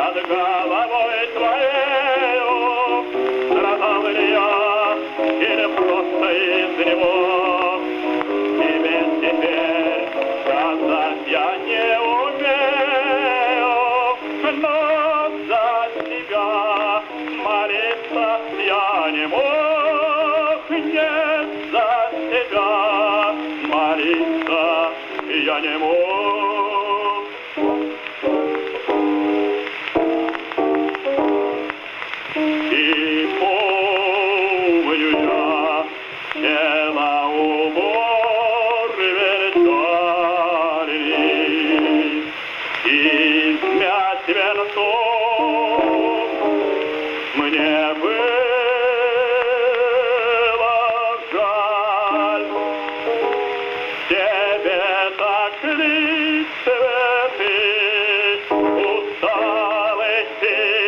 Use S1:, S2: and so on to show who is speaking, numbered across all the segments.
S1: над головой твоею, страдал ли я или просто из него? Тебе теперь сказать я не умею, но за тебя молиться я не мог, нет, за тебя молиться я не мог. И помню я тело убор вечерний, из мять венцов мне было жаль. Тебе так лить цветы, усталый и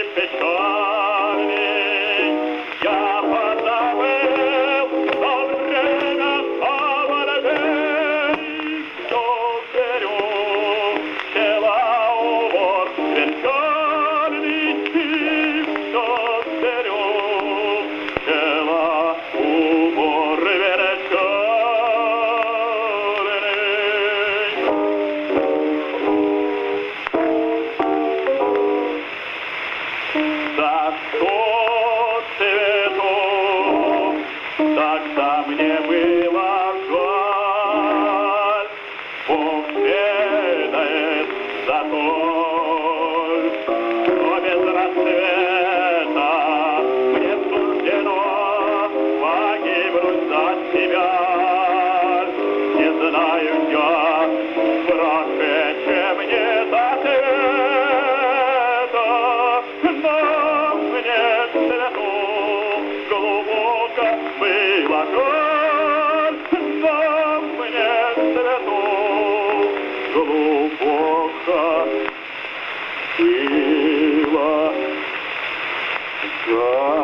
S1: печальный. Я позабыл то время соловей, что беру тело убор венчальный, и все беру тело убор венчальный. За сто цветов тогда мне было жаль, Бог ведает за то, но без рассвета мне суждено погибнуть за тебя. Не знаю я, прошедшее мне за цвета, но мне цвету глубоко было жаль, но мне цвету глубоко было жаль.